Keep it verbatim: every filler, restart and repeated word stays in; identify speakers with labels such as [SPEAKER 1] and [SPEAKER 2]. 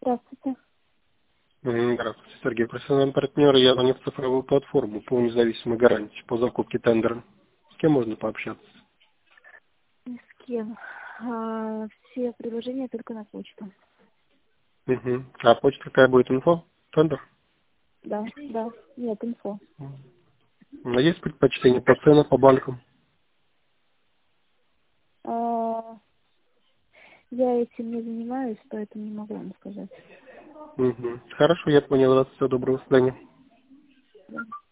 [SPEAKER 1] Здравствуйте.
[SPEAKER 2] М, Здравствуйте, Сергей. Профессиональный партнер. Я звоню в цифровую платформу по независимой гарантии по закупке тендера. С кем можно пообщаться?
[SPEAKER 1] Ни с кем. А, все предложения только на почту.
[SPEAKER 2] Угу. А почта какая будет? Инфо? Тендер?
[SPEAKER 1] Да, да. Нет, инфо.
[SPEAKER 2] А есть предпочтение по ценам, по банкам?
[SPEAKER 1] А, я этим не занимаюсь, поэтому не могу вам сказать.
[SPEAKER 2] Угу. Хорошо, я понял вас. Всего доброго, до свидания.
[SPEAKER 1] Да.